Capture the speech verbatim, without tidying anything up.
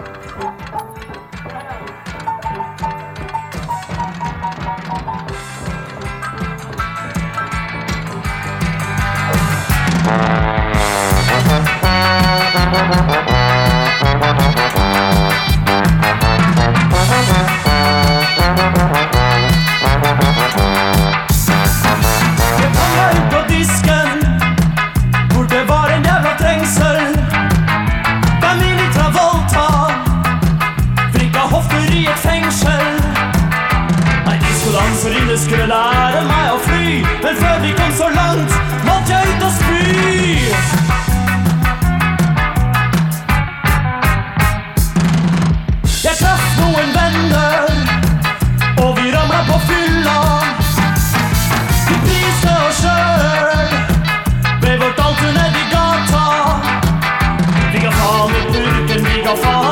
For ille skulle lære meg å fly, men før vi kom så langt, måtte jeg ut og spy. Jeg traff noen venner, og vi ramlet på fylla. Vi priste oss selv, ved vårt alter ned i gata. Vi ga faen i burken, vi ga faen